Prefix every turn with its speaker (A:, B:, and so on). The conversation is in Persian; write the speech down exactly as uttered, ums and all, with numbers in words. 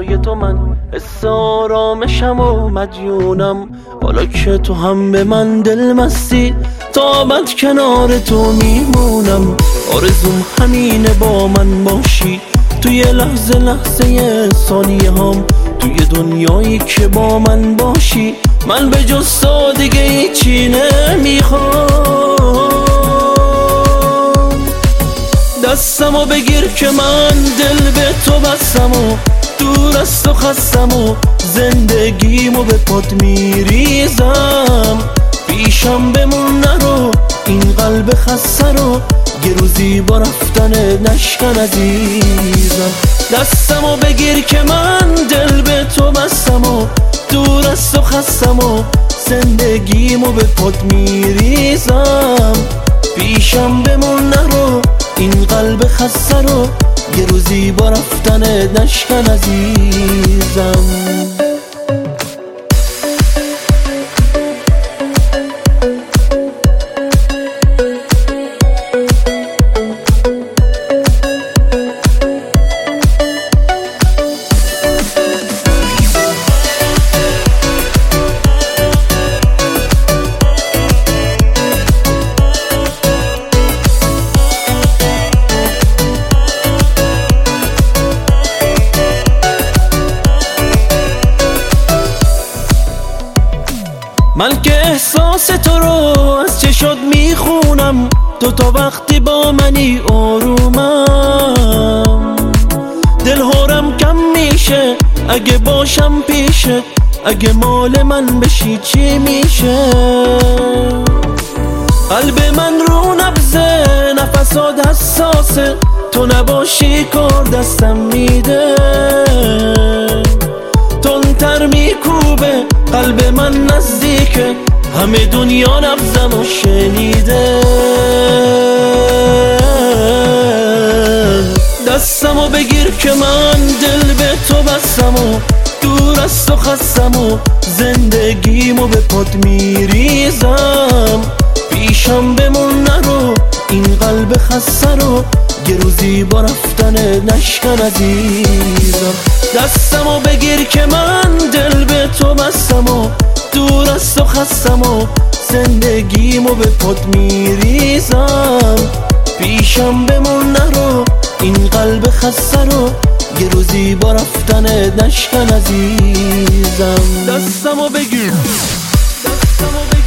A: پای تو من حس آرامشم و مدیونم. حالا که تو هم به من دل مستی تا ابد کنار تو میمونم. آرزوم همینه با من باشی توی لحظه لحظه ثانیه هم، توی دنیایی که با من باشی. من به جز تو دیگه هیچی نمیخوام. دستمو بگیر که من دل به تو بستم و دور از تو خستم و زندگیمو به پات میریزم. پیشم بمون نرو این قلب خسته رو، یه روزی با رفتن نشکن عزیزم. دستمو بگیر که من دل به تو بستم و دور از تو خستم و زندگیمو به پات میریزم. پیشم بمون نرو این قلب خسته رو، یه روزی با رفتن نشکن عزیزم. من که احساس تو رو از چشات میخونم، تو تا وقتی با منی آرومم. دل هارم کم میشه اگه باشم پیشت، اگه مال من بشی چی میشه؟ قلب من رو نبضه نفسات حساسه، تو نباشی کار دستم میده. تندتر میکوبه قلب من نزدیکه، همه دنیا نبضم و شنیده. دستمو بگیر که من دل به تو بستم و دور از تو خستم و زندگیمو به پات میریزم. پیشم بمون نرو این قلب خسته رو، یه روزی با رفتن نشکن عزیزم. دستمو بگیر که من دل به تو بستم و دور از تو خستم و زندگیمو به پات میریزم. پیشم بمون نرو این قلب خسته رو، یه روزی با رفتن نشکن عزیزم. دستمو بگیر دستمو بگیر